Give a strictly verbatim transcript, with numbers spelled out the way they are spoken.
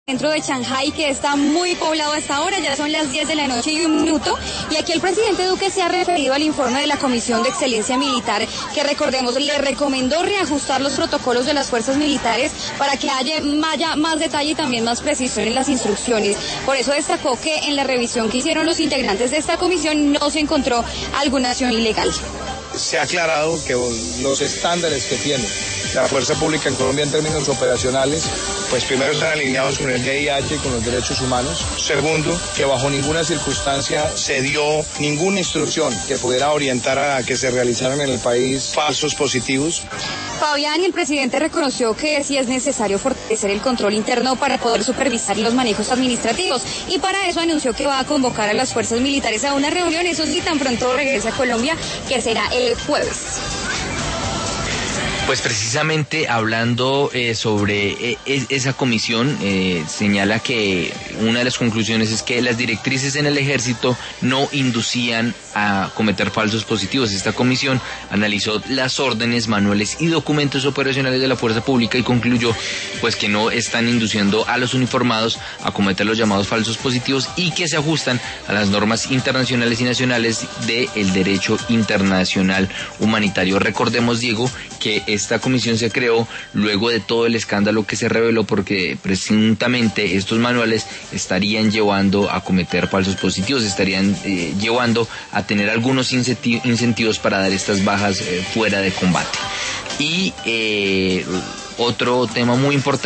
Centro de Shanghái, que está muy poblado a esta hora, ya son las diez de la noche y un minuto, y aquí el presidente Duque se ha referido al informe de la Comisión de Excelencia Militar, que recordemos le recomendó reajustar los protocolos de las fuerzas militares para que haya, haya más detalle y también más precisión en las instrucciones. Por eso destacó que en la revisión que hicieron los integrantes de esta comisión no se encontró alguna acción ilegal. Se ha aclarado que los estándares que tiene la fuerza pública en Colombia en términos operacionales, pues primero están alineados con el D I H y con los derechos humanos. Segundo, que bajo ninguna circunstancia se dio ninguna instrucción que pudiera orientar a que se realizaran en el país falsos positivos. Fabián, el presidente reconoció que sí es necesario fortalecer el control interno para poder supervisar los manejos administrativos, y para eso anunció que va a convocar a las fuerzas militares a una reunión, eso sí, tan pronto regrese a Colombia, que será el jueves. Pues precisamente hablando eh, sobre eh, esa comisión, eh, señala que una de las conclusiones es que las directrices en el ejército no inducían a cometer falsos positivos. Esta comisión analizó las órdenes, manuales y documentos operacionales de la fuerza pública y concluyó pues que no están induciendo a los uniformados a cometer los llamados falsos positivos y que se ajustan a las normas internacionales y nacionales del derecho internacional humanitario. Recordemos, Diego, que esta comisión se creó luego de todo el escándalo que se reveló porque presuntamente estos manuales estarían llevando a cometer falsos positivos, estarían eh, llevando a tener algunos incentivos para dar estas bajas eh, fuera de combate. Y eh, otro tema muy importante